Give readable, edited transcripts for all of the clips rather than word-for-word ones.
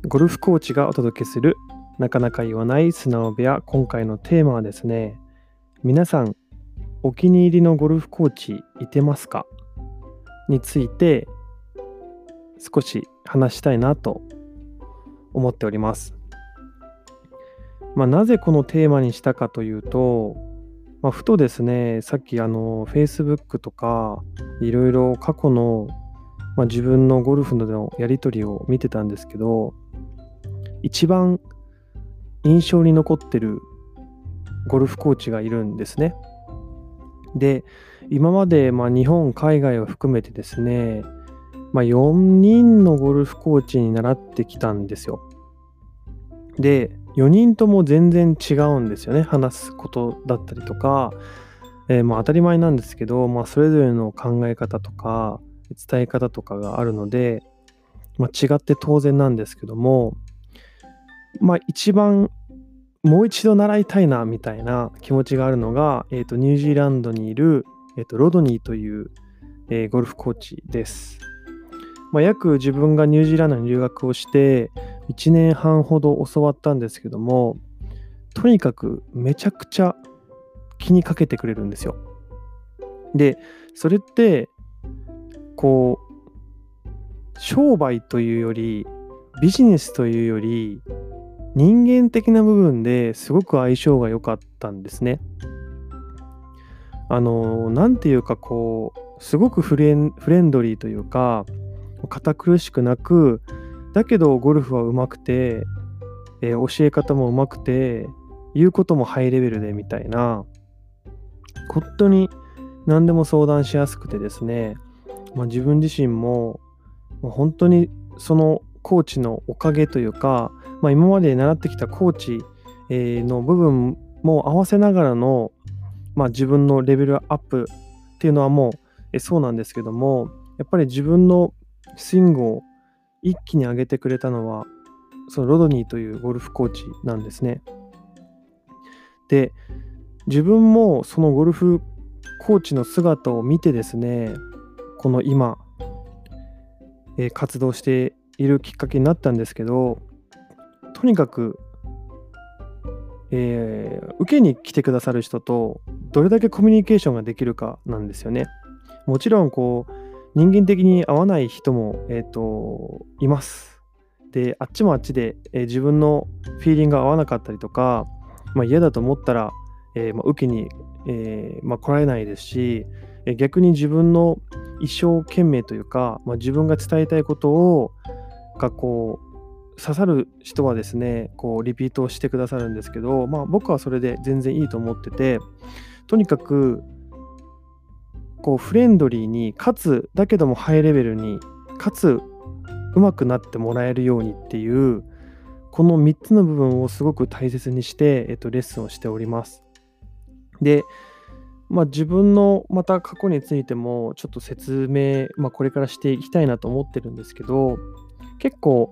ゴルフコーチがお届けするなかなか言わない素直部屋。今回のテーマはですね、皆さんお気に入りのゴルフコーチいてますかについて少し話したいなと思っております。なぜこのテーマにしたかというと、ふとですね、さっきFacebook とかいろいろ過去の、自分のゴルフのやり取りを見てたんですけど、一番印象に残ってるゴルフコーチがいるんですね。で、今まで日本、海外を含めてですね、4人のゴルフコーチに習ってきたんですよ。で、4人とも全然違うんですよね。話すことだったりとか、当たり前なんですけど、それぞれの考え方とか伝え方とかがあるので、違って当然なんですけども、一番もう一度習いたいなみたいな気持ちがあるのが、ニュージーランドにいる、ロドニーという、ゴルフコーチです。約自分がニュージーランドに留学をして1年半ほど教わったんですけども、とにかくめちゃくちゃ気にかけてくれるんですよ。で、それって商売というよりビジネスというより人間的な部分ですごく相性が良かったんですね。なんていうかすごくフレンドリーというか、堅苦しくなく、だけどゴルフは上手くて、教え方も上手くて、言うこともハイレベルでみたいな、本当に何でも相談しやすくてですね、自分自身も本当にそのコーチのおかげというか、今まで習ってきたコーチの部分も合わせながらの、自分のレベルアップっていうのはもうそうなんですけども、やっぱり自分のスイングを一気に上げてくれたのはそのロドニーというゴルフコーチなんですね。で、自分もそのゴルフコーチの姿を見てですね、この今、活動しているきっかけになったんですけど、とにかく、受けに来てくださる人とどれだけコミュニケーションができるかなんですよね。もちろん人間的に合わない人も、います。で、あっちもあっちで、自分のフィーリングが合わなかったりとか、嫌だと思ったら、受けに、来られないですし、逆に自分の一生懸命というか、自分が伝えたいことをが刺さる人はですね、リピートをしてくださるんですけど、僕はそれで全然いいと思ってて、とにかくフレンドリーに、かつだけどもハイレベルに、かつ上手くなってもらえるようにっていう、この3つの部分をすごく大切にして、レッスンをしております。で、自分のまた過去についてもちょっと説明、これからしていきたいなと思ってるんですけど、結構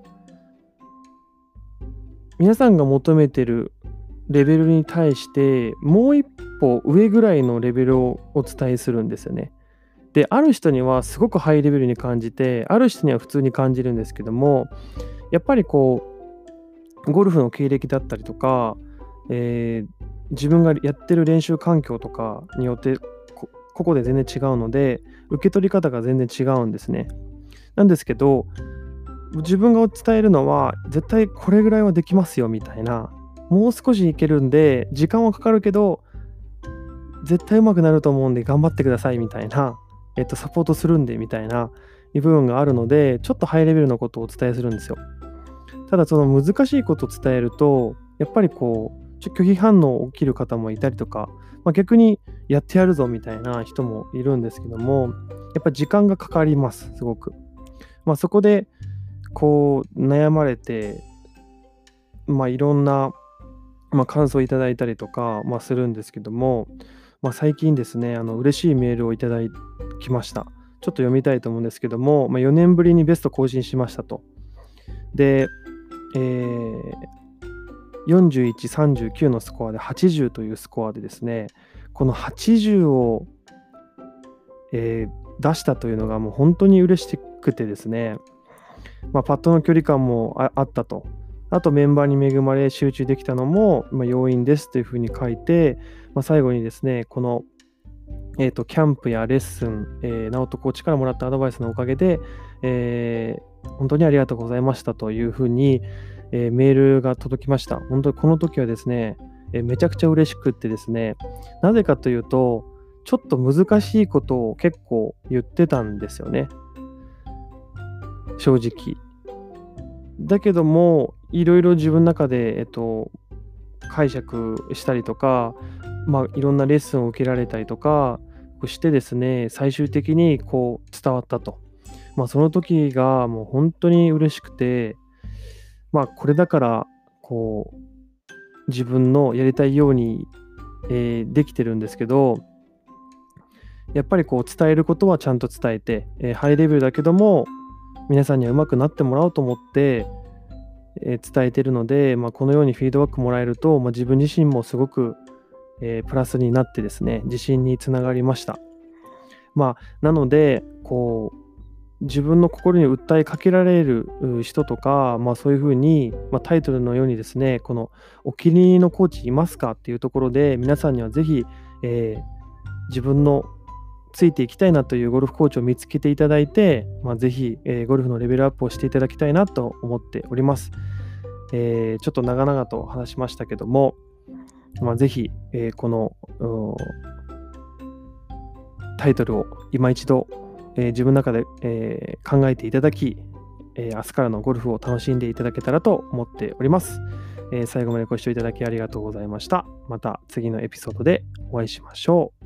皆さんが求めてるレベルに対してもう一歩上ぐらいのレベルをお伝えするんですよね。で、ある人にはすごくハイレベルに感じて、ある人には普通に感じるんですけども、やっぱりゴルフの経歴だったりとか、自分がやってる練習環境とかによって個々で全然違うので、受け取り方が全然違うんですね。なんですけど、自分が伝えるのは絶対これぐらいはできますよみたいな、もう少しいけるんで時間はかかるけど絶対上手くなると思うんで頑張ってくださいみたいな、サポートするんでみたいな部分があるので、ちょっとハイレベルなことをお伝えするんですよ。ただその難しいことを伝えると、やっぱり拒否反応起きる方もいたりとか、逆にやってやるぞみたいな人もいるんですけども、やっぱ時間がかかります、すごく。そこで悩まれて、いろんな、感想をいただいたりとか、するんですけども、最近ですね、嬉しいメールをいただきました。ちょっと読みたいと思うんですけども、4年ぶりにベスト更新しましたと。で、41、39のスコアで80というスコアでですね、この80を、出したというのがもう本当に嬉しくてですね、 パットの距離感もあったと。あとメンバーに恵まれ集中できたのも、要因ですというふうに書いて、最後にですね、この、キャンプやレッスン、直人コーチからもらったアドバイスのおかげで、本当にありがとうございましたというふうに、メールが届きました。本当にこの時はですね、めちゃくちゃ嬉しくってですね、なぜかというと、ちょっと難しいことを結構言ってたんですよね、正直。だけども、いろいろ自分の中で、解釈したりとか、いろんなレッスンを受けられたりとかしてですね、最終的にこう伝わったと。その時がもう本当に嬉しくて、これだから、こう、自分のやりたいように、できてるんですけど、やっぱりこう伝えることはちゃんと伝えて、ハイレベルだけども、皆さんには上手くなってもらおうと思って、伝えてるので、このようにフィードバックもらえると、自分自身もすごく、プラスになってですね、自信につながりました。なので、こう、自分の心に訴えかけられる人とか、そういうふうに、タイトルのようにですね、このお気に入りのコーチいますかっていうところで、皆さんにはぜひ、自分のついていきたいなというゴルフコーチを見つけていただいて、ぜひ、ゴルフのレベルアップをしていただきたいなと思っております。ちょっと長々と話しましたけども、ぜひ、このタイトルを今一度、自分の中で、考えていただき、明日からのゴルフを楽しんでいただけたらと思っております。最後までご視聴いただきありがとうございました。また次のエピソードでお会いしましょう。